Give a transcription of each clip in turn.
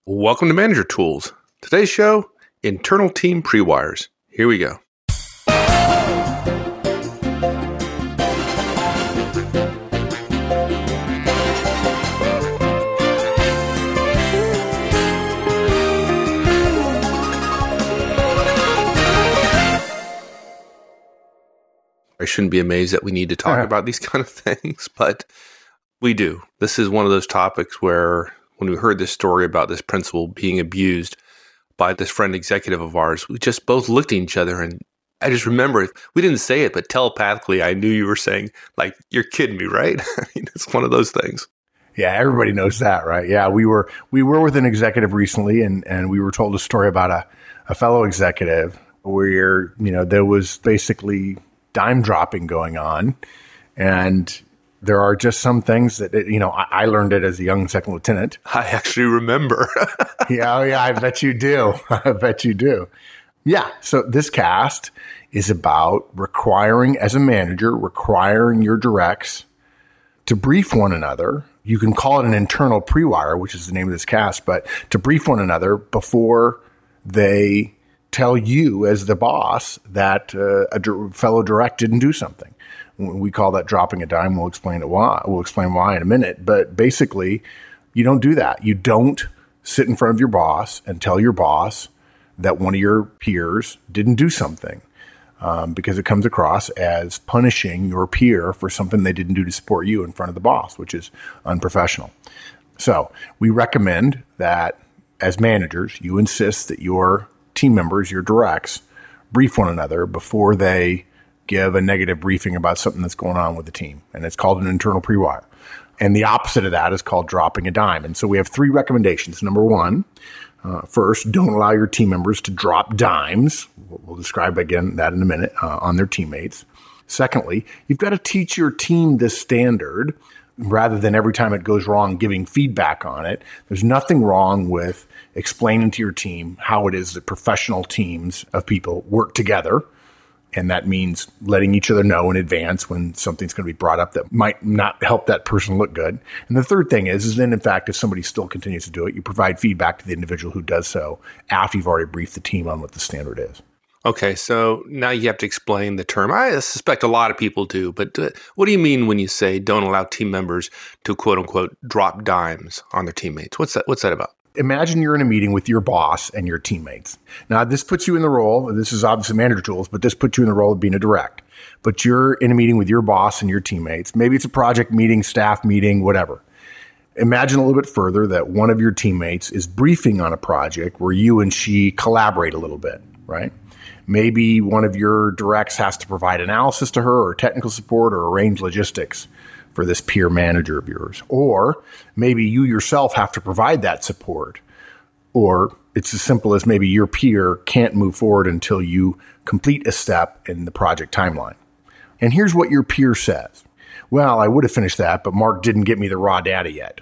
Welcome to Manager Tools. Today's show, internal team pre-wires. Here we go. I shouldn't be amazed that we need to talk about these kind of things, but we do. This is one of those topics where when we heard this story about this principal being abused by this friend executive of ours, we just both looked at each other, and I just remember, we didn't say it, but telepathically, I knew you were saying, like, you're kidding me, right? I mean, it's one of those things. Yeah, everybody knows that, right? Yeah, we were with an executive recently, and we were told a story about a fellow executive where, there was basically dime dropping going on, and there are just some things that, I learned it as a young second lieutenant. I actually remember. Yeah, I bet you do. I bet you do. Yeah, so this cast is about as a manager, requiring your directs to brief one another. You can call it an internal pre-wire, which is the name of this cast, but to brief one another before they tell you as the boss that a fellow direct didn't do something. We call that dropping a dime. We'll explain why in a minute. But basically, you don't do that. You don't sit in front of your boss and tell your boss that one of your peers didn't do something, because it comes across as punishing your peer for something they didn't do to support you in front of the boss, which is unprofessional. So we recommend that as managers, you insist that your team members, your directs, brief one another before they give a negative briefing about something that's going on with the team. And it's called an internal pre-wire. And the opposite of that is called dropping a dime. And so we have 3 recommendations. Number 1, first, don't allow your team members to drop dimes. We'll describe again that in a minute on their teammates. Secondly, you've got to teach your team this standard rather than every time it goes wrong, giving feedback on it. There's nothing wrong with explaining to your team how it is that professional teams of people work together. And that means letting each other know in advance when something's going to be brought up that might not help that person look good. And the third thing is then, in fact, if somebody still continues to do it, you provide feedback to the individual who does so after you've already briefed the team on what the standard is. Okay, so now you have to explain the term. I suspect a lot of people do, but what do you mean when you say don't allow team members to, quote unquote, drop dimes on their teammates? What's that about? Imagine you're in a meeting with your boss and your teammates. Now, this puts you in the role, this is obviously Manager Tools, but this puts you in the role of being a direct. But you're in a meeting with your boss and your teammates. Maybe it's a project meeting, staff meeting, whatever. Imagine a little bit further that one of your teammates is briefing on a project where you and she collaborate a little bit, right? Maybe one of your directs has to provide analysis to her or technical support or arrange logistics for this peer manager of yours. Or maybe you yourself have to provide that support. Or it's as simple as maybe your peer can't move forward until you complete a step in the project timeline. And here's what your peer says. Well, I would have finished that, but Mark didn't get me the raw data yet.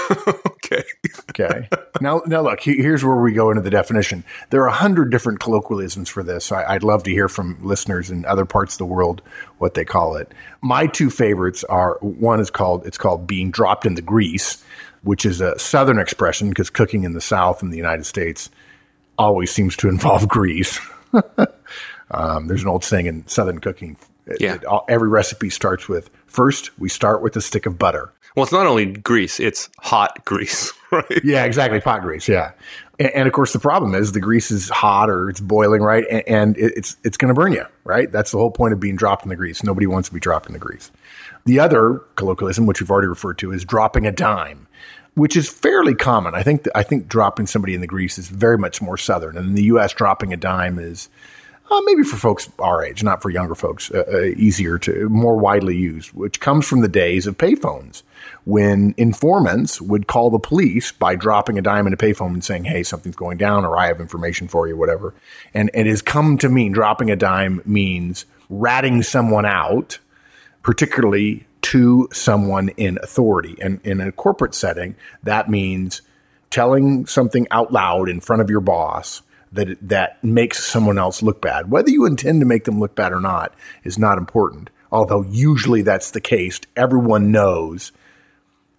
Okay. Now look, here's where we go into the definition. There are 100 different colloquialisms for this. I'd love to hear from listeners in other parts of the world what they call it. My 2 favorites are, one is called being dropped in the grease, which is a Southern expression because cooking in the South in the United States always seems to involve grease. There's an old saying in Southern cooking. Yeah. Every recipe starts with, first, we start with a stick of butter. Well, it's not only grease, it's hot grease, right? Yeah, exactly. Pot grease, yeah. And of course, the problem is the grease is hot or it's boiling, right? And it's going to burn you, right? That's the whole point of being dropped in the grease. Nobody wants to be dropped in the grease. The other colloquialism, which we've already referred to, is dropping a dime, which is fairly common. I think dropping somebody in the grease is very much more Southern. And in the U.S., dropping a dime is maybe for folks our age, not for younger folks, more widely used, which comes from the days of payphones, when informants would call the police by dropping a dime in a payphone and saying, hey, something's going down, or I have information for you, whatever. And it has come to mean, dropping a dime means ratting someone out, particularly to someone in authority. And in a corporate setting, that means telling something out loud in front of your boss that makes someone else look bad. Whether you intend to make them look bad or not is not important, although usually that's the case. Everyone knows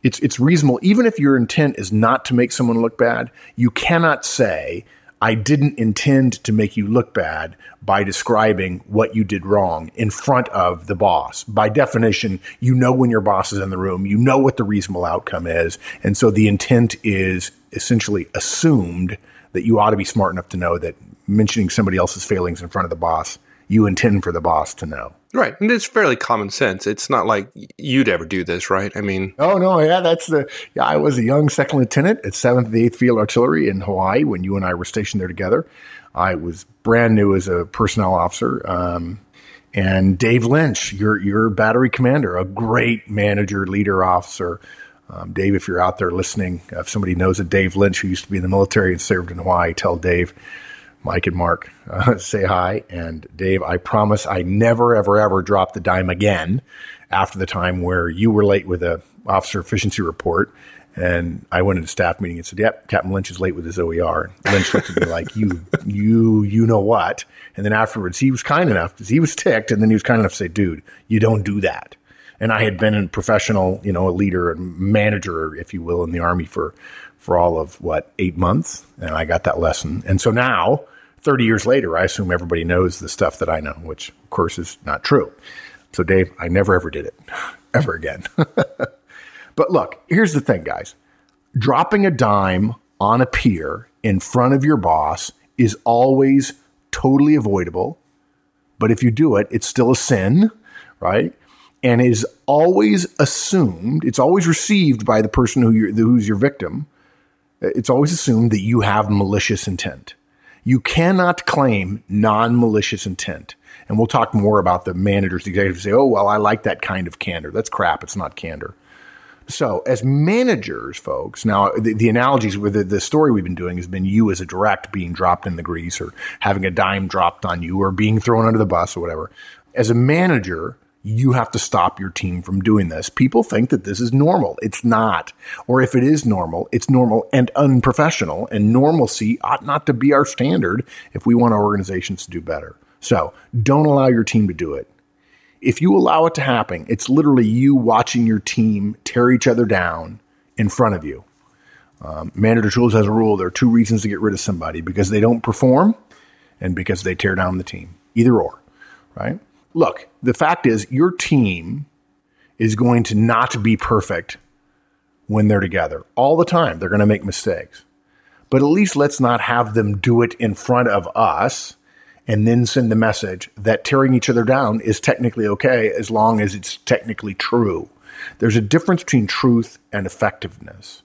It's reasonable. Even if your intent is not to make someone look bad, you cannot say, I didn't intend to make you look bad by describing what you did wrong in front of the boss. By definition, you know when your boss is in the room, you know what the reasonable outcome is. And so the intent is essentially assumed that you ought to be smart enough to know that mentioning somebody else's failings in front of the boss, you intend for the boss to know. Right. And it's fairly common sense. It's not like you'd ever do this, right? I mean. Oh, no. Yeah, I was a young second lieutenant at 7th and 8th Field Artillery in Hawaii when you and I were stationed there together. I was brand new as a personnel officer. And Dave Lynch, your battery commander, a great manager, leader, officer. Dave, if you're out there listening, if somebody knows a Dave Lynch who used to be in the military and served in Hawaii, tell Dave, Mike and Mark, say hi. And Dave, I promise I never, ever, ever drop the dime again after the time where you were late with a officer efficiency report. And I went into staff meeting and said, yep, Captain Lynch is late with his OER. And Lynch looked at me like, you know what? And then afterwards, he was kind enough, because he was ticked, and then he was kind enough to say, dude, you don't do that. And I had been a professional, a leader and manager, if you will, in the Army for all of, 8 months? And I got that lesson. And so now, 30 years later, I assume everybody knows the stuff that I know, which, of course, is not true. So, Dave, I never, ever did it. Ever again. But look, here's the thing, guys. Dropping a dime on a pier in front of your boss is always totally avoidable. But if you do it, it's still a sin, right? And it is always assumed, it's always received by the person who's your victim. It's always assumed that you have malicious intent. You cannot claim non-malicious intent. And we'll talk more about the managers, the executives say, oh, well, I like that kind of candor. That's crap. It's not candor. So as managers, folks, now the analogies with the story we've been doing has been you as a direct being dropped in the grease or having a dime dropped on you or being thrown under the bus or whatever. As a manager, you have to stop your team from doing this. People think that this is normal. It's not. Or if it is normal, it's normal and unprofessional, and normalcy ought not to be our standard if we want our organizations to do better. So don't allow your team to do it. If you allow it to happen, it's literally you watching your team tear each other down in front of you. Manager Tools has a rule. There are 2 reasons to get rid of somebody: because they don't perform and because they tear down the team. Either or, right? Look, the fact is your team is going to not be perfect when they're together. All the time, they're going to make mistakes. But at least let's not have them do it in front of us and then send the message that tearing each other down is technically okay as long as it's technically true. There's a difference between truth and effectiveness.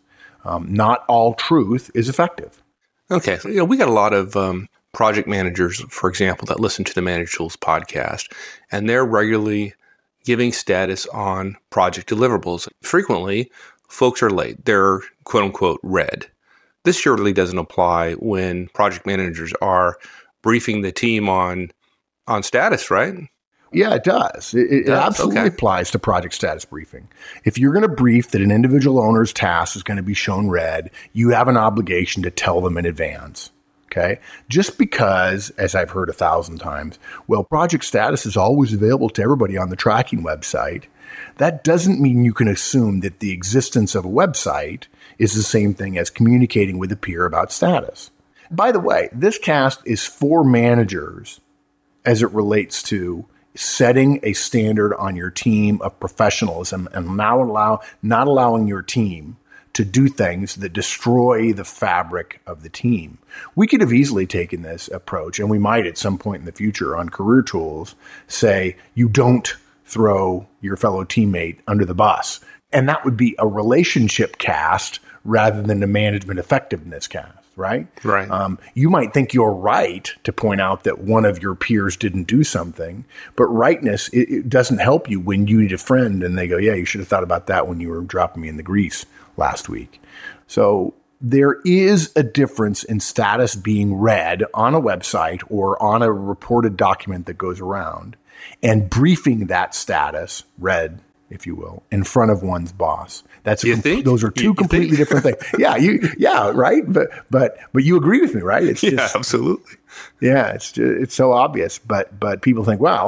Not all truth is effective. Okay. So, we got a lot of project managers, for example, that listen to the Manager Tools podcast, and they're regularly giving status on project deliverables. Frequently, folks are late. They're quote unquote red. This surely doesn't apply when project managers are briefing the team on status, right? Yeah, it does. It absolutely applies to project status briefing. If you're going to brief that an individual owner's task is going to be shown red, you have an obligation to tell them in advance. Okay. Just because, as I've heard 1,000 times, well, project status is always available to everybody on the tracking website. That doesn't mean you can assume that the existence of a website is the same thing as communicating with a peer about status. By the way, this cast is for managers as it relates to setting a standard on your team of professionalism and not allowing your team to do things that destroy the fabric of the team. We could have easily taken this approach, and we might at some point in the future on Career Tools say, you don't throw your fellow teammate under the bus. And that would be a relationship cast rather than a management effectiveness cast. Right? Right. You might think you're right to point out that one of your peers didn't do something, but rightness, it doesn't help you when you need a friend and they go, yeah, you should have thought about that when you were dropping me in the grease last week. So there is a difference in status being read on a website or on a reported document that goes around and briefing that status, read, if you will, in front of one's boss. Those are two completely different things. Yeah, right. But you agree with me, right? It's just, absolutely. Yeah, it's so obvious. But people think, well,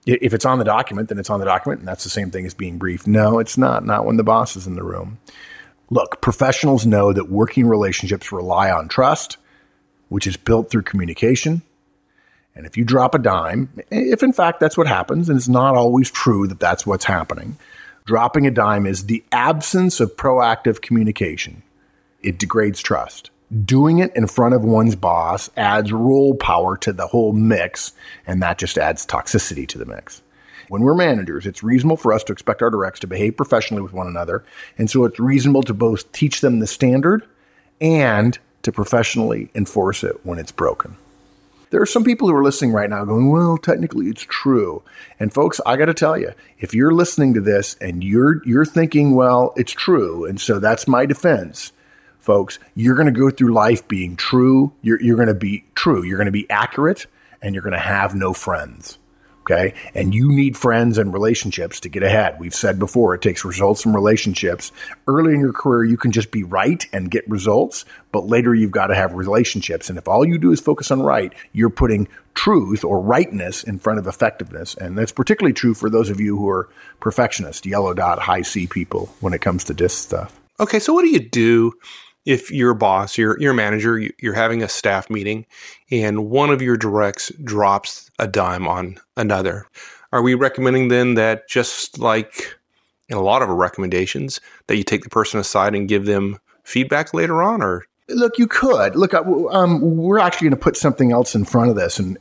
If it's on the document, then it's on the document, and that's the same thing as being briefed. No, it's not when the boss is in the room. Look, professionals know that working relationships rely on trust, which is built through communication. And if you drop a dime, if in fact that's what happens, and it's not always true that that's what's happening, dropping a dime is the absence of proactive communication. It degrades trust. Doing it in front of one's boss adds role power to the whole mix, and that just adds toxicity to the mix. When we're managers, it's reasonable for us to expect our directs to behave professionally with one another, and so it's reasonable to both teach them the standard and to professionally enforce it when it's broken. There are some people who are listening right now going, well, technically it's true. And folks, I got to tell you, if you're listening to this and you're thinking, well, it's true, and so that's my defense, folks, you're going to go through life being true. You're going to be true. You're going to be accurate, and you're going to have no friends. Okay. And you need friends and relationships to get ahead. We've said before, it takes results from relationships. Early in your career, you can just be right and get results, but later you've got to have relationships. And if all you do is focus on right, you're putting truth or rightness in front of effectiveness. And that's particularly true for those of you who are perfectionists, yellow dot, high C people when it comes to DISC stuff. Okay. So what do you do if you're a boss, you're a manager, you're having a staff meeting, and one of your directs drops a dime on another? Are we recommending then that, just like in a lot of our recommendations, that you take the person aside and give them feedback later on? Or look, you could look. We're actually going to put something else in front of this, and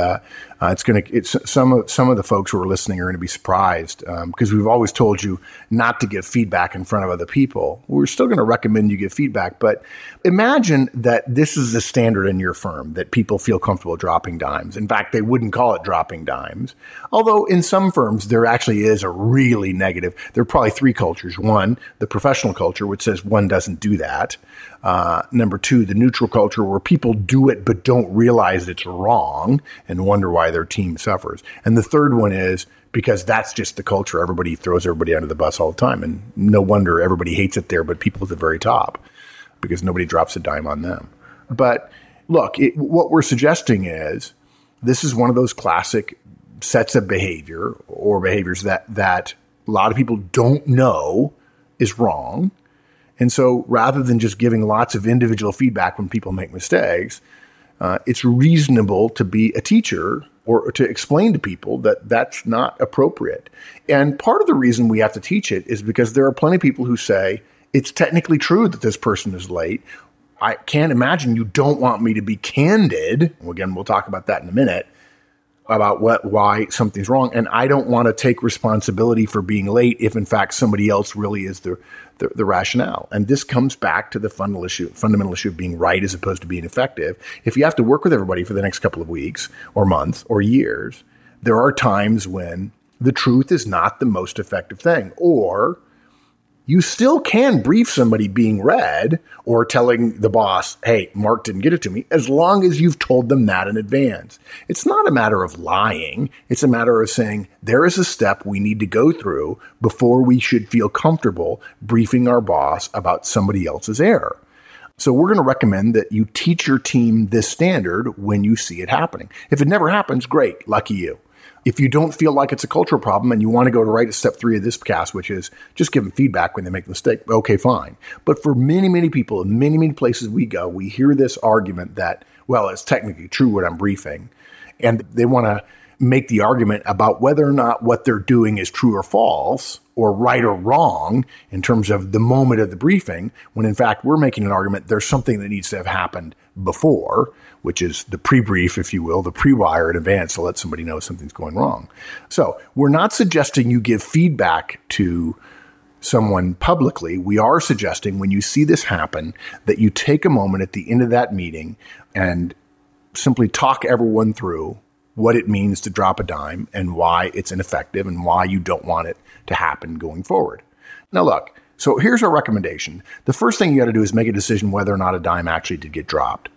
it's some of the folks who are listening are going to be surprised because we've always told you not to give feedback in front of other people. We're still going to recommend you give feedback, but imagine that this is the standard in your firm, that people feel comfortable dropping dimes. In fact, they wouldn't call it dropping dimes, although in some firms there actually is a really negative. There are probably three cultures. One, the professional culture, which says one doesn't do that. Number two, the neutral culture, where people do it but don't realize it's wrong and wonder why their team suffers. And the third one is because that's just the culture. Everybody throws everybody under the bus all the time. And no wonder everybody hates it there, but people at the very top, because nobody drops a dime on them. But look, what we're suggesting is this is one of those classic sets of behavior or behaviors that a lot of people don't know is wrong. And so rather than just giving lots of individual feedback when people make mistakes, it's reasonable to be a teacher or to explain to people that that's not appropriate. And part of the reason we have to teach it is because there are plenty of people who say, it's technically true that this person is late. I can't imagine you don't want me to be candid. Well, again, we'll talk about that in a minute, about why something's wrong. And I don't want to take responsibility for being late if, in fact, somebody else really is the rationale. And this comes back to the fundamental issue of being right as opposed to being effective. If you have to work with everybody for the next couple of weeks or months or years, there are times when the truth is not the most effective thing. Or you still can brief somebody being read or telling the boss, hey, Mark didn't get it to me, as long as you've told them that in advance. It's not a matter of lying. It's a matter of saying there is a step we need to go through before we should feel comfortable briefing our boss about somebody else's error. So we're going to recommend that you teach your team this standard when you see it happening. If it never happens, great, lucky you. If you don't feel like it's a cultural problem and you want to go to right at step 3 of this cast, which is just give them feedback when they make a mistake, okay, fine. But for many, many people in many, many places we go, we hear this argument that, well, it's technically true what I'm briefing. And they want to make the argument about whether or not what they're doing is true or false or right or wrong in terms of the moment of the briefing, when in fact we're making an argument there's something that needs to have happened before, which is the pre-brief, if you will, the pre-wire in advance to let somebody know something's going wrong. So we're not suggesting you give feedback to someone publicly. We are suggesting when you see this happen that you take a moment at the end of that meeting and simply talk everyone through what it means to drop a dime and why it's ineffective and why you don't want it to happen going forward. Now look, so here's our recommendation. The first thing you got to do is make a decision whether or not a dime actually did get dropped.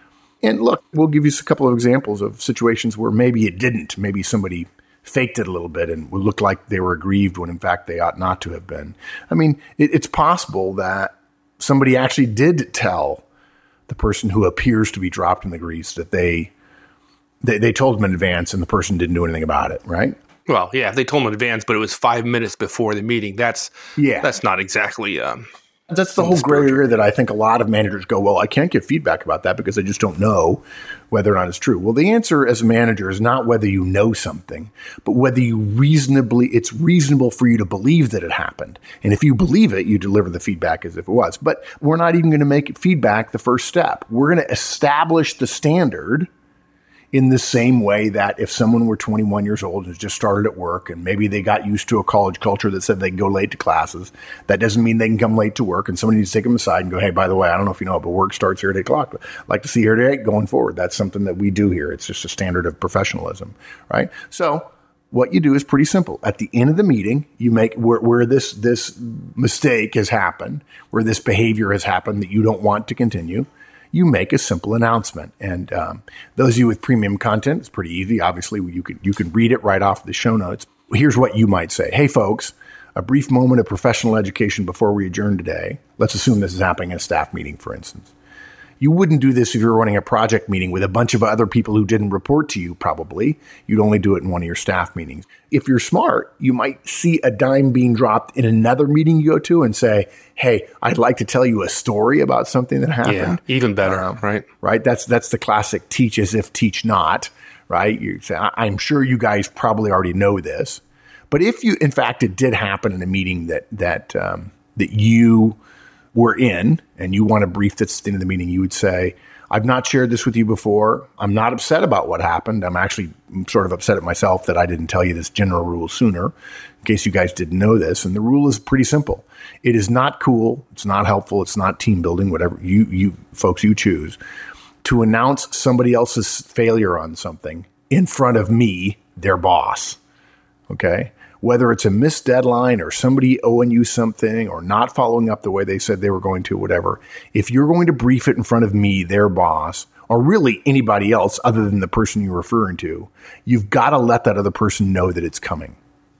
And look, we'll give you a couple of examples of situations where maybe it didn't. Maybe somebody faked it a little bit and looked like they were aggrieved when in fact they ought not to have been. I mean, it's possible that somebody actually did tell the person who appears to be dropped in the grease that they told them in advance and the person didn't do anything about it, right? Well, yeah, if they told them in advance, but it was 5 minutes before the meeting, that's not exactly. That's the whole gray area that I think a lot of managers go, well, I can't give feedback about that because I just don't know whether or not it's true. Well, the answer as a manager is not whether you know something, but whether it's reasonable for you to believe that it happened. And if you believe it, you deliver the feedback as if it was. But we're not even going to make it feedback the first step. We're going to establish the standard in the same way that if someone were 21 years old and just started at work and maybe they got used to a college culture that said they can go late to classes, that doesn't mean they can come late to work, and somebody needs to take them aside and go, hey, by the way, I don't know if you know, but work starts here at 8 o'clock. I'd like to see you here at 8 going forward. That's something that we do here. It's just a standard of professionalism, right? So what you do is pretty simple. At the end of the meeting, you make where this mistake has happened, where this behavior has happened that you don't want to continue, you make a simple announcement. And those of you with premium content, it's pretty easy. Obviously, you can read it right off the show notes. Here's what you might say. Hey, folks, a brief moment of professional education before we adjourn today. Let's assume this is happening in a staff meeting, for instance. You wouldn't do this if you were running a project meeting with a bunch of other people who didn't report to you, probably. You'd only do it in one of your staff meetings. If you're smart, you might see a dime being dropped in another meeting you go to and say, hey, I'd like to tell you a story about something that happened. Yeah, even better, right? Right? That's the classic teach as if teach not, right? You say, I'm sure you guys probably already know this. But if you, in fact, it did happen in a meeting that you were in and you want a brief that's at the end of the meeting, you would say, I've not shared this with you before. I'm not upset about what happened. I'm actually sort of upset at myself that I didn't tell you this general rule sooner, in case you guys didn't know this. And the rule is pretty simple. It is not cool. It's not helpful. It's not team building, whatever you folks you choose, to announce somebody else's failure on something in front of me, their boss. Okay? Whether it's a missed deadline or somebody owing you something or not following up the way they said they were going to, whatever, if you're going to brief it in front of me, their boss, or really anybody else other than the person you're referring to, you've got to let that other person know that it's coming.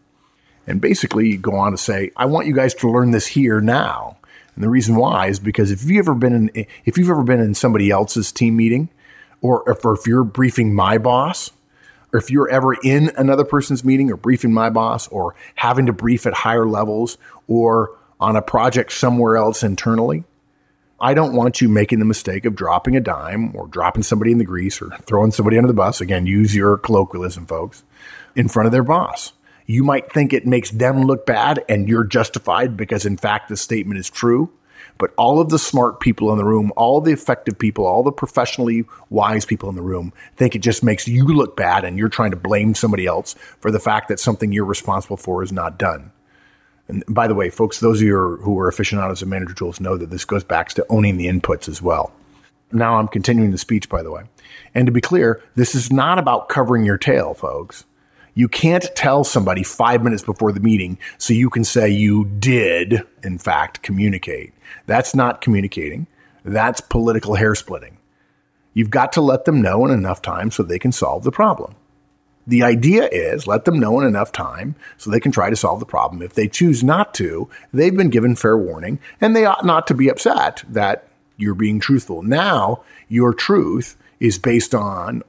And basically, you go on to say, I want you guys to learn this here now. And the reason why is because if you've ever been in somebody else's team meeting, or if you're briefing my boss, or if you're ever in another person's meeting or briefing my boss or having to brief at higher levels or on a project somewhere else internally, I don't want you making the mistake of dropping a dime or dropping somebody in the grease or throwing somebody under the bus. Again, use your colloquialism, folks, in front of their boss. You might think it makes them look bad and you're justified because, in fact, the statement is true. But all of the smart people in the room, all the effective people, all the professionally wise people in the room think it just makes you look bad and you're trying to blame somebody else for the fact that something you're responsible for is not done. And by the way, folks, those of you who are aficionados of manager tools know that this goes back to owning the inputs as well. Now I'm continuing the speech, by the way. And to be clear, this is not about covering your tail, folks. You can't tell somebody 5 minutes before the meeting so you can say you did, in fact, communicate. That's not communicating. That's political hair splitting. You've got to let them know in enough time so they can solve the problem. The idea is let them know in enough time so they can try to solve the problem. If they choose not to, they've been given fair warning, and they ought not to be upset that you're being truthful. Now, your truth is based on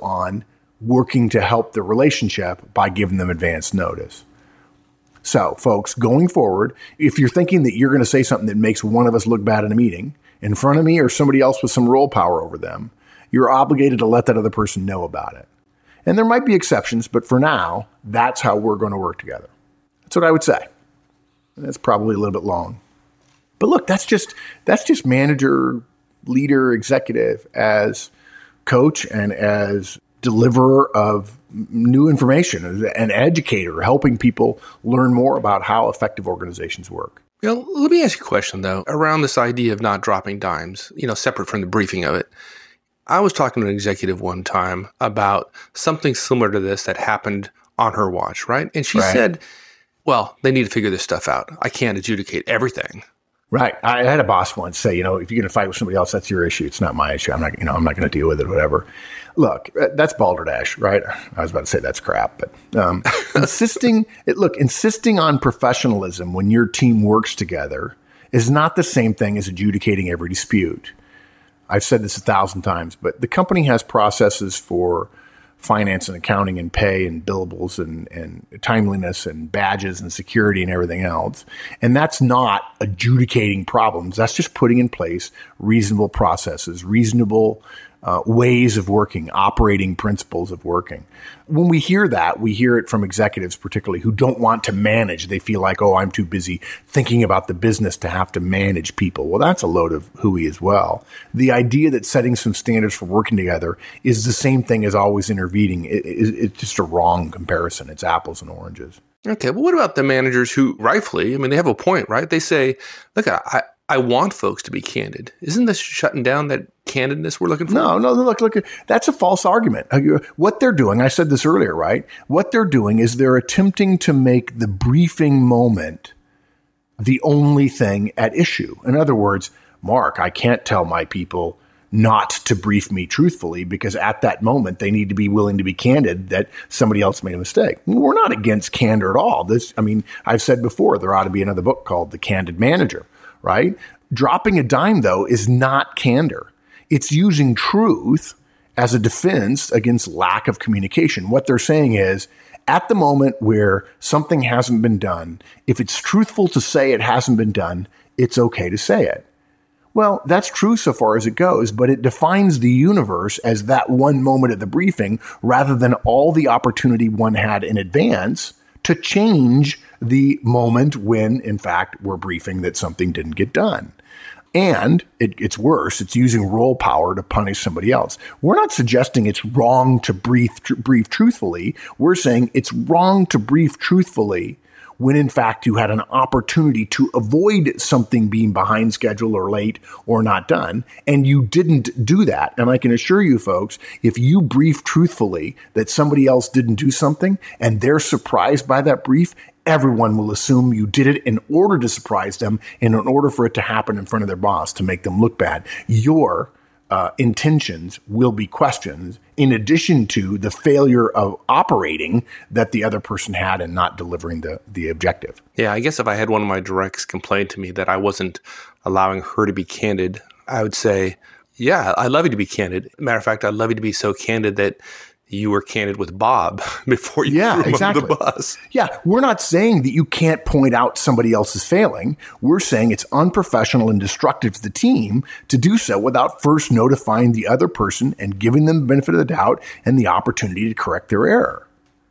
working to help the relationship by giving them advance notice. So, folks, going forward, if you're thinking that you're going to say something that makes one of us look bad in a meeting in front of me or somebody else with some role power over them, you're obligated to let that other person know about it. And there might be exceptions, but for now, that's how we're going to work together. That's what I would say. And that's probably a little bit long. But look, that's just manager, leader, executive as coach and as deliverer of new information, an educator, helping people learn more about how effective organizations work. Let me ask you a question, though, around this idea of not dropping dimes, separate from the briefing of it. I was talking to an executive one time about something similar to this that happened on her watch, right? And she said, well, they need to figure this stuff out. I can't adjudicate everything. Right. I had a boss once say, if you're going to fight with somebody else, that's your issue. It's not my issue. I'm not going to deal with it, whatever. Look, that's balderdash, right? I was about to say that's crap, but insisting on professionalism when your team works together is not the same thing as adjudicating every dispute. I've said this 1,000 times, but the company has processes for finance and accounting and pay and billables and timeliness and badges and security and everything else. And that's not adjudicating problems. That's just putting in place reasonable processes, reasonable ways of working, operating principles of working. When we hear that, we hear it from executives particularly who don't want to manage. They feel like, oh, I'm too busy thinking about the business to have to manage people. Well, that's a load of hooey as well. The idea that setting some standards for working together is the same thing as always intervening. It's just a wrong comparison. It's apples and oranges. Okay, well, what about the managers who rightfully, I mean, they have a point, right? They say, look, I want folks to be candid. Isn't this shutting down that candidness we're looking for? No, look, that's a false argument. What they're doing, I said this earlier, right? What they're doing is they're attempting to make the briefing moment the only thing at issue. In other words, Mark, I can't tell my people not to brief me truthfully because at that moment they need to be willing to be candid that somebody else made a mistake. We're not against candor at all. I've said before, there ought to be another book called The Candid Manager. Right? Dropping a dime, though, is not candor. It's using truth as a defense against lack of communication. What they're saying is, at the moment where something hasn't been done, if it's truthful to say it hasn't been done, it's okay to say it. Well, that's true so far as it goes, but it defines the universe as that one moment of the briefing rather than all the opportunity one had in advance to change the moment when, in fact, we're briefing that something didn't get done. And it's worse. It's using role power to punish somebody else. We're not suggesting it's wrong to brief truthfully. We're saying it's wrong to brief truthfully when, in fact, you had an opportunity to avoid something being behind schedule or late or not done, and you didn't do that. And I can assure you, folks, if you brief truthfully that somebody else didn't do something and they're surprised by that brief, everyone will assume you did it in order to surprise them and in order for it to happen in front of their boss to make them look bad. Your intentions will be questioned in addition to the failure of operating that the other person had and not delivering the objective. Yeah, I guess if I had one of my directs complain to me that I wasn't allowing her to be candid, I would say, yeah, I'd love you to be candid. Matter of fact, I'd love you to be so candid that you were candid with Bob before you threw him under the bus. Yeah, we're not saying that you can't point out somebody else's failing. We're saying it's unprofessional and destructive to the team to do so without first notifying the other person and giving them the benefit of the doubt and the opportunity to correct their error.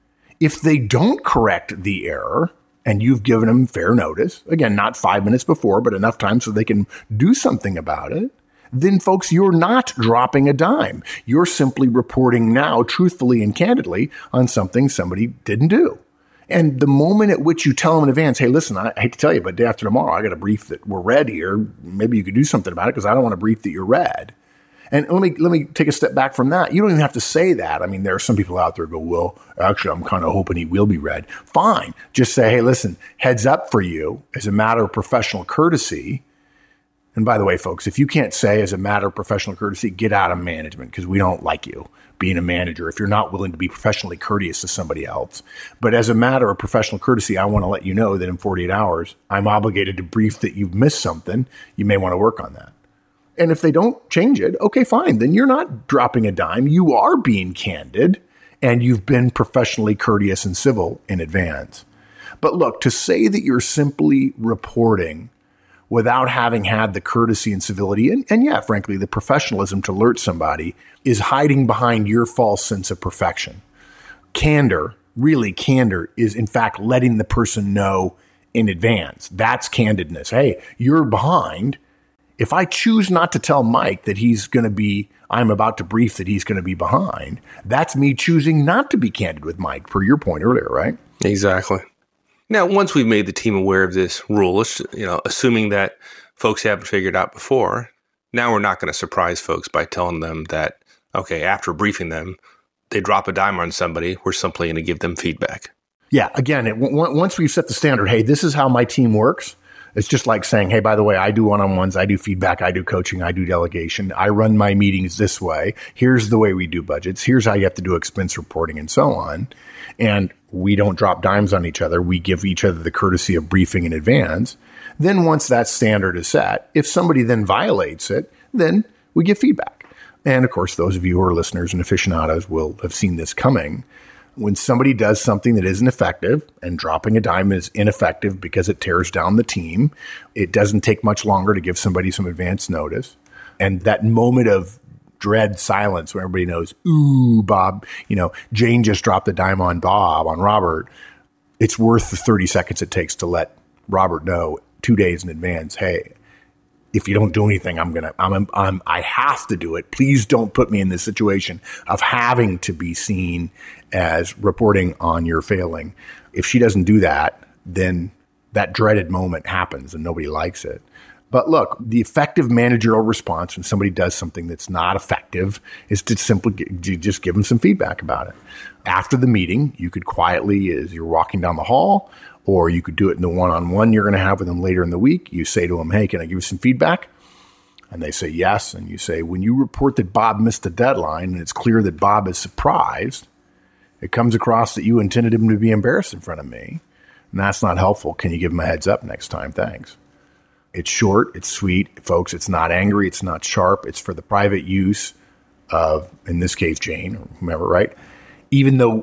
If they don't correct the error and you've given them fair notice, again, not 5 minutes before, but enough time so they can do something about it, then, folks, you're not dropping a dime. You're simply reporting now truthfully and candidly on something somebody didn't do. And the moment at which you tell them in advance, hey, listen, I hate to tell you, but day after tomorrow, I got a brief that we're red here. Maybe you could do something about it because I don't want to brief that you're red. And let me take a step back from that. You don't even have to say that. I mean, there are some people out there who go, well, actually, I'm kind of hoping he will be red. Fine. Just say, hey, listen, heads up for you as a matter of professional courtesy. And by the way, folks, if you can't say as a matter of professional courtesy, get out of management because we don't like you being a manager if you're not willing to be professionally courteous to somebody else. But as a matter of professional courtesy, I want to let you know that in 48 hours, I'm obligated to brief that you've missed something. You may want to work on that. And if they don't change it, okay, fine. Then you're not dropping a dime. You are being candid and you've been professionally courteous and civil in advance. But look, to say that you're simply reporting without having had the courtesy and civility and yeah, frankly, the professionalism to alert somebody is hiding behind your false sense of perfection. Candor is in fact letting the person know in advance. That's candidness. Hey, you're behind. If I choose not to tell Mike that I'm about to brief that he's going to be behind, that's me choosing not to be candid with Mike, per your point earlier, right? Exactly. Now, once we've made the team aware of this rule, assuming that folks haven't figured out before, now we're not going to surprise folks by telling them that, okay, after briefing them, they drop a dime on somebody, we're simply going to give them feedback. Yeah, again, once we've set the standard, hey, this is how my team works, it's just like saying, hey, by the way, I do one-on-ones, I do feedback, I do coaching, I do delegation, I run my meetings this way, here's the way we do budgets, here's how you have to do expense reporting and so on. And we don't drop dimes on each other. We give each other the courtesy of briefing in advance. Then once that standard is set, if somebody then violates it, then we give feedback. And of course, those of you who are listeners and aficionados will have seen this coming. When somebody does something that isn't effective, and dropping a dime is ineffective because it tears down the team, it doesn't take much longer to give somebody some advance notice. And that moment of dread silence where everybody knows, ooh, Bob, Jane just dropped a dime on Robert. It's worth the 30 seconds it takes to let Robert know 2 days in advance, hey, if you don't do anything, I have to do it. Please don't put me in this situation of having to be seen as reporting on your failing. If she doesn't do that, then that dreaded moment happens and nobody likes it. But look, the effective managerial response when somebody does something that's not effective is to simply just give them some feedback about it. After the meeting, you could quietly, as you're walking down the hall, or you could do it in the one-on-one you're going to have with them later in the week. You say to them, hey, can I give you some feedback? And they say yes. And you say, when you report that Bob missed the deadline and it's clear that Bob is surprised, it comes across that you intended him to be embarrassed in front of me. And that's not helpful. Can you give him a heads up next time? Thanks. It's short. It's sweet. Folks, it's not angry. It's not sharp. It's for the private use of, in this case, Jane or whomever, right? Even though,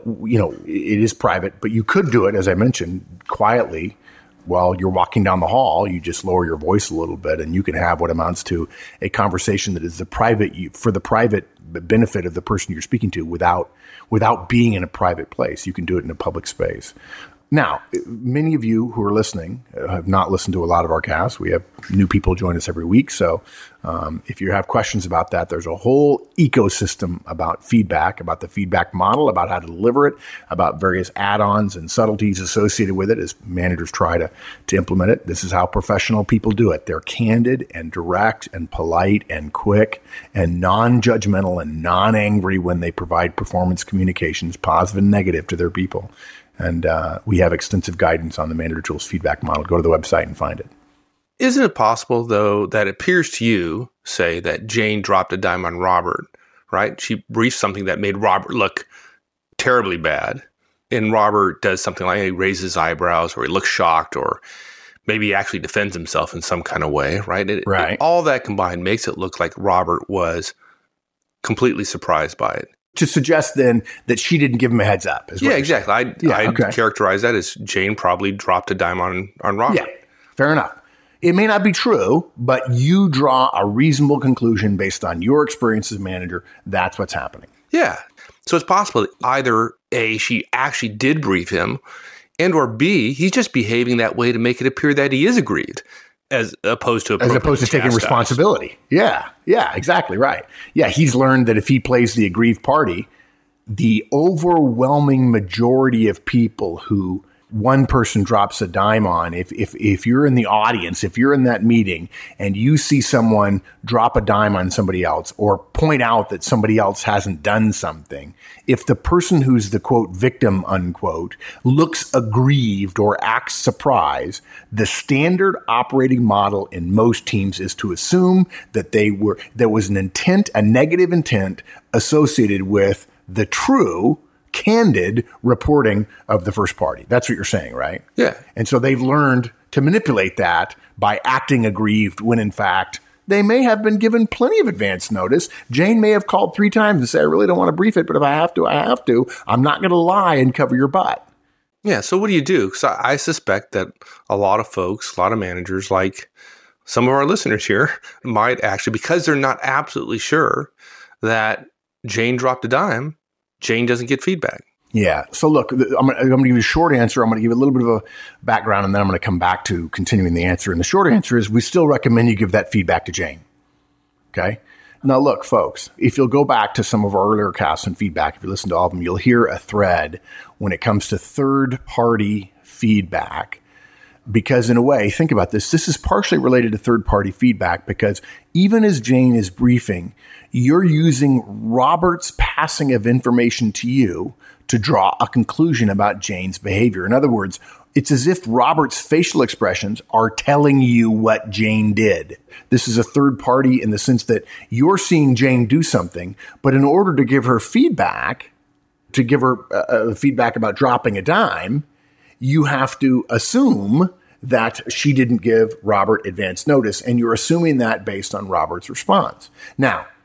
it is private, but you could do it, as I mentioned, quietly while you're walking down the hall. You just lower your voice a little bit and you can have what amounts to a conversation that is for the private benefit of the person you're speaking to without being in a private place. You can do it in a public space. Now, many of you who are listening have not listened to a lot of our casts. We have new people join us every week. So if you have questions about that, there's a whole ecosystem about feedback, about the feedback model, about how to deliver it, about various add-ons and subtleties associated with it as managers try to implement it. This is how professional people do it. They're candid and direct and polite and quick and non-judgmental and non-angry when they provide performance communications, positive and negative, to their people. And we have extensive guidance on the Manager Tools feedback model. Go to the website and find it. Isn't it possible, though, that it appears to you, say, that Jane dropped a dime on Robert, right? She briefed something that made Robert look terribly bad. And Robert does something like he raises his eyebrows or he looks shocked or maybe he actually defends himself in some kind of way, right? Right. All that combined makes it look like Robert was completely surprised by it. To suggest then that she didn't give him a heads up. Yeah, exactly. I'd characterize that as Jane probably dropped a dime on Robert. Yeah, fair enough. It may not be true, but you draw a reasonable conclusion based on your experience as manager. That's what's happening. Yeah. So it's possible that either A, she actually did brief him, and or B, he's just behaving that way to make it appear that he is aggrieved. As opposed to taking responsibility. Yeah, exactly right. Yeah, he's learned that if he plays the aggrieved party, the overwhelming majority of people who one person drops a dime on, if you're in the audience, if you're in that meeting and you see someone drop a dime on somebody else or point out that somebody else hasn't done something, if the person who's the, quote, victim, unquote, looks aggrieved or acts surprised, the standard operating model in most teams is to assume that there was an intent, a negative intent associated with the true candid reporting of the first party. That's what you're saying, right? Yeah. And so they've learned to manipulate that by acting aggrieved when in fact they may have been given plenty of advance notice. Jane may have called 3 times and said, I really don't want to brief it, but if I have to, I have to. I'm not going to lie and cover your butt. Yeah. So what do you do? Because I suspect that a lot of folks, a lot of managers, like some of our listeners here, might actually, because they're not absolutely sure that Jane dropped a dime, Jane doesn't get feedback. Yeah. So look, I'm going to give you a short answer. I'm going to give you a little bit of a background, and then I'm going to come back to continuing the answer. And the short answer is we still recommend you give that feedback to Jane. Okay. Now, look, folks, if you'll go back to some of our earlier casts and feedback, if you listen to all of them, you'll hear a thread when it comes to third-party feedback. Because in a way, think about this, this is partially related to third-party feedback because even as Jane is briefing, you're using Robert's passing of information to you to draw a conclusion about Jane's behavior. In other words, it's as if Robert's facial expressions are telling you what Jane did. This is a third party in the sense that you're seeing Jane do something, but in order to give her feedback, to give her feedback about dropping a dime, you have to assume that she didn't give Robert advance notice, and you're assuming that based on Robert's response. Now,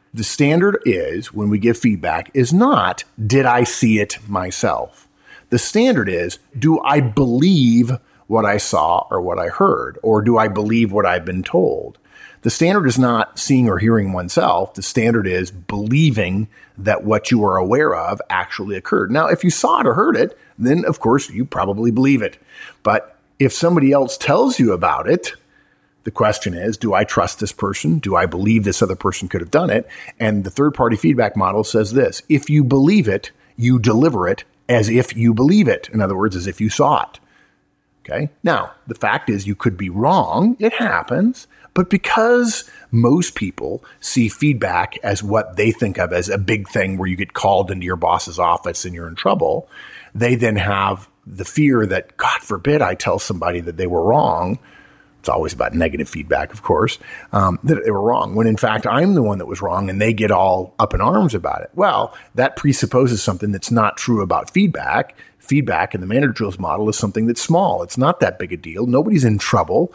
The standard is, when we give feedback, is not, did I see it myself? The standard is, do I believe what I saw or what I heard? Or do I believe what I've been told? The standard is not seeing or hearing oneself. The standard is believing that what you are aware of actually occurred. Now, if you saw it or heard it, then of course you probably believe it. But if somebody else tells you about it, the question is, do I trust this person? Do I believe this other person could have done it? And the third-party feedback model says this: if you believe it, you deliver it as if you believe it. In other words, as if you saw it. Okay. Now, the fact is you could be wrong. It happens. But because most people see feedback as what they think of as a big thing where you get called into your boss's office and you're in trouble, they then have the fear that, God forbid, I tell somebody that they were wrong. It's always about negative feedback, of course, that they were wrong, when in fact I'm the one that was wrong, and they get all up in arms about it. Well, that presupposes something that's not true about feedback. Feedback in the manager drills model is something that's small. It's not that big a deal. Nobody's in trouble.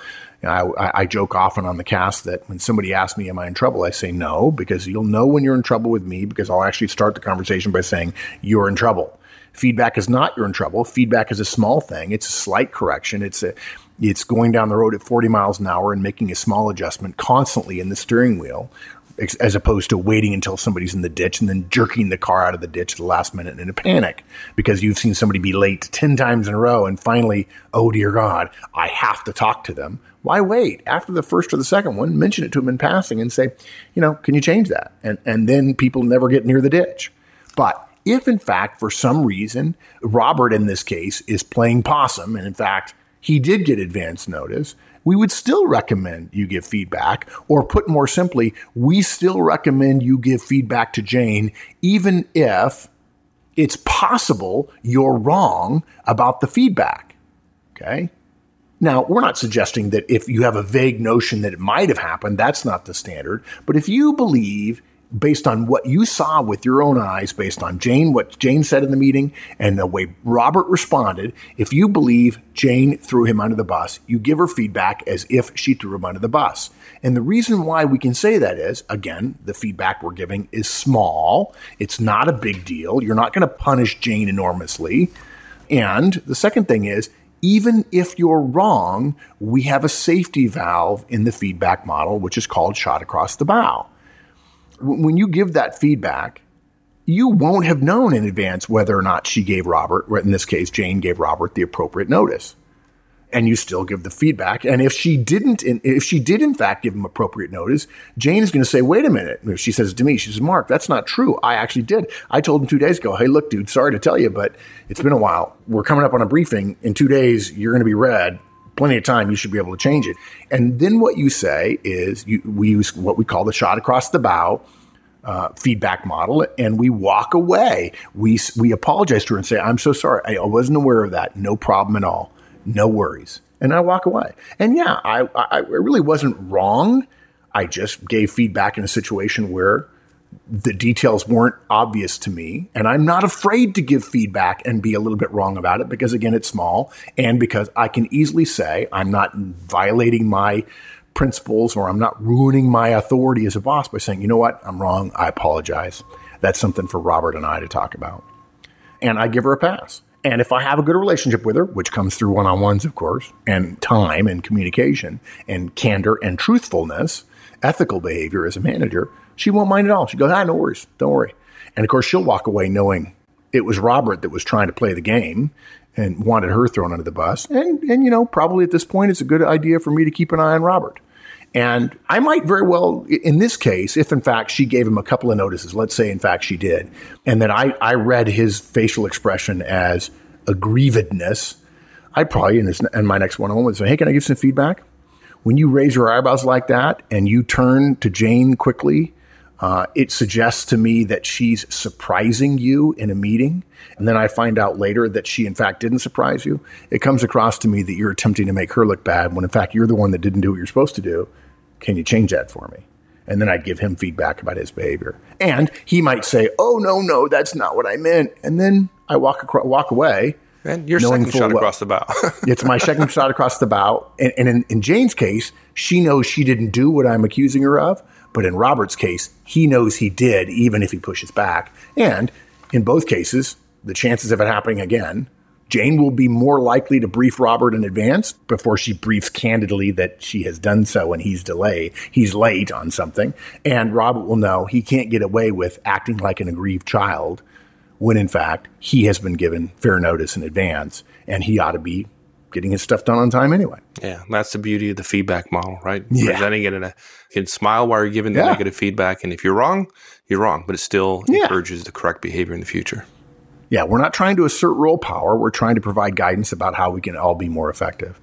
I joke often on the cast that when somebody asks me, am I in trouble? I say no, because you'll know when you're in trouble with me, because I'll actually start the conversation by saying you're in trouble. Feedback is not you're in trouble. Feedback is a small thing. It's a slight correction. It's going down the road at 40 miles an hour and making a small adjustment constantly in the steering wheel, as opposed to waiting until somebody's in the ditch and then jerking the car out of the ditch at the last minute in a panic because you've seen somebody be late 10 times in a row and finally, oh dear God, I have to talk to them. Why wait? After the first or the second one, mention it to them in passing and say, can you change that? And then people never get near the ditch. But if in fact, for some reason, Robert in this case is playing possum, and in fact, he did get advance notice, we would still recommend you give feedback, or put more simply, we still recommend you give feedback to Jane, even if it's possible you're wrong about the feedback. Okay? Now, we're not suggesting that if you have a vague notion that it might have happened, that's not the standard. But if you believe, based on what you saw with your own eyes, based on what Jane said in the meeting and the way Robert responded, if you believe Jane threw him under the bus, you give her feedback as if she threw him under the bus. And the reason why we can say that is, again, the feedback we're giving is small. It's not a big deal. You're not going to punish Jane enormously. And the second thing is, even if you're wrong, we have a safety valve in the feedback model, which is called shot across the bow. When you give that feedback, you won't have known in advance whether or not she gave Robert, or in this case, Jane gave Robert the appropriate notice. And you still give the feedback. And if she did in fact give him appropriate notice, Jane is going to say, wait a minute. If she says to me, she says, Mark, that's not true. I actually did. I told him 2 days ago, hey, look, dude, sorry to tell you, but it's been a while. We're coming up on a briefing. In 2 days, you're going to be red. Plenty of time, you should be able to change it. And then what you say is we use what we call the shot across the bow feedback model, and we walk away. We apologize to her and say, I'm so sorry. I wasn't aware of that. No problem at all. No worries. And I walk away. And yeah, I really wasn't wrong. I just gave feedback in a situation where the details weren't obvious to me, and I'm not afraid to give feedback and be a little bit wrong about it because, again, it's small, and because I can easily say I'm not violating my principles or I'm not ruining my authority as a boss by saying, you know what, I'm wrong, I apologize. That's something for Robert and I to talk about. And I give her a pass. And if I have a good relationship with her, which comes through one-on-ones, of course, and time and communication and candor and truthfulness, ethical behavior as a manager, she won't mind at all. She goes, no worries. Don't worry. And of course, she'll walk away knowing it was Robert that was trying to play the game and wanted her thrown under the bus. And probably at this point, it's a good idea for me to keep an eye on Robert. And I might very well, in this case, if in fact she gave him a couple of notices, let's say in fact she did, and then I read his facial expression as aggrievedness, I'd probably, in my next one-on-one, would say, hey, can I give some feedback? When you raise your eyebrows like that and you turn to Jane quickly, it suggests to me that she's surprising you in a meeting. And then I find out later that she, in fact, didn't surprise you. It comes across to me that you're attempting to make her look bad when, in fact, you're the one that didn't do what you're supposed to do. Can you change that for me? And then I'd give him feedback about his behavior. And he might say, oh, no, that's not what I meant. And then I walk away. And your second shot across the bow. It's my second shot across the bow. And in Jane's case, she knows she didn't do what I'm accusing her of, But in Robert's case, he knows he did, even if he pushes back. And in both cases, the chances of it happening again, Jane will be more likely to brief Robert in advance before she briefs candidly that she has done so and he's late on something. And Robert will know he can't get away with acting like an aggrieved child when, in fact, he has been given fair notice in advance and he ought to be getting his stuff done on time anyway. Yeah, that's the beauty of the feedback model, right? Yeah. Presenting it you can smile while you're giving the negative feedback. And if you're wrong, you're wrong. But it still encourages the correct behavior in the future. Yeah, we're not trying to assert role power. We're trying to provide guidance about how we can all be more effective.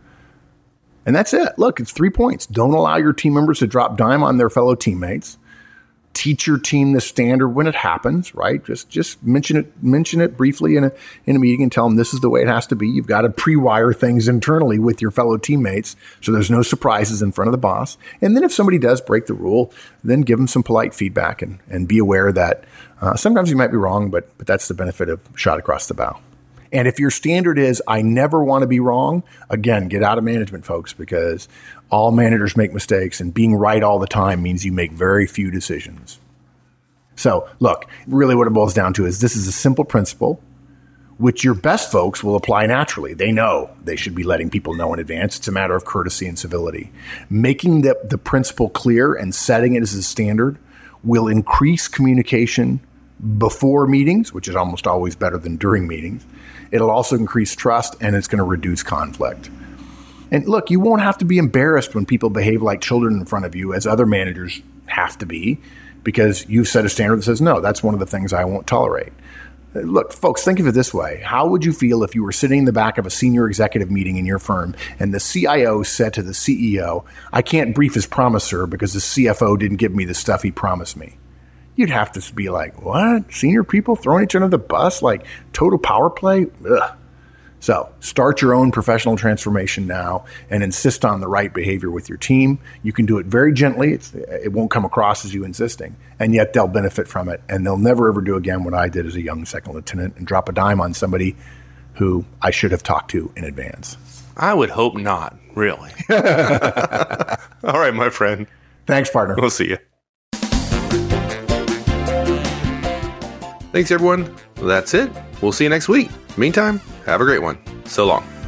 And that's it. Look, it's 3 points. Don't allow your team members to drop dime on their fellow teammates. Teach your team the standard when it happens, right? Just mention it briefly in a meeting and tell them this is the way it has to be. You've got to pre-wire things internally with your fellow teammates so there's no surprises in front of the boss. And then if somebody does break the rule, then give them some polite feedback and be aware that sometimes you might be wrong, but that's the benefit of shot across the bow. And if your standard is, I never want to be wrong, again, get out of management, folks, because all managers make mistakes, and being right all the time means you make very few decisions. So, look, really what it boils down to is this is a simple principle, which your best folks will apply naturally. They know they should be letting people know in advance. It's a matter of courtesy and civility. Making the principle clear and setting it as a standard will increase communication before meetings, which is almost always better than during meetings. It'll also increase trust, and it's going to reduce conflict. And look, you won't have to be embarrassed when people behave like children in front of you, as other managers have to be, because you've set a standard that says, no, that's one of the things I won't tolerate. Look, folks, think of it this way. How would you feel if you were sitting in the back of a senior executive meeting in your firm and the CIO said to the CEO, I can't brief as promised, sir, because the CFO didn't give me the stuff he promised me? You'd have to be like, what? Senior people throwing each other under the bus? Like total power play? Ugh. So start your own professional transformation now and insist on the right behavior with your team. You can do it very gently. It won't come across as you insisting, and yet they'll benefit from it. And they'll never, ever do again what I did as a young second lieutenant and drop a dime on somebody who I should have talked to in advance. I would hope not, really. All right, my friend. Thanks, partner. We'll see you. Thanks, everyone. That's it. We'll see you next week. Meantime, have a great one. So long.